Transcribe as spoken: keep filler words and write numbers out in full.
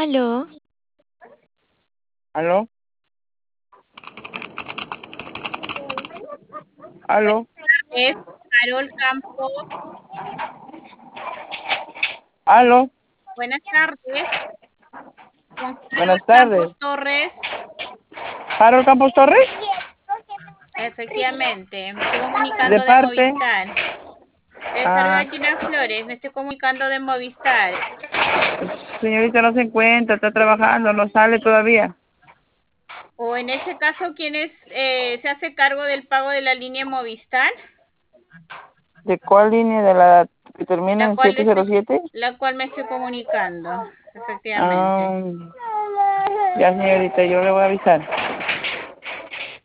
Aló, ¿Aló? Buenas ¿Aló? tardes, Carol Campos. ¿Aló? Buenas tardes, con Carol Buenas tardes. Campos Torres. ¿Harold Campos Torres? Efectivamente, me estoy ¿De comunicando de parte? Movistar. Les Ah, saluda Gina Flores, me estoy comunicando de Movistar. señorita no se encuentra, está trabajando, no sale todavía. O en ese caso, ¿quién es, eh, se hace cargo del pago de la línea Movistar? ¿De cuál línea? ¿De la que termina La en cual, estoy, siete cero siete? la cual me estoy comunicando, efectivamente. Ah, ya señorita, yo le voy a avisar.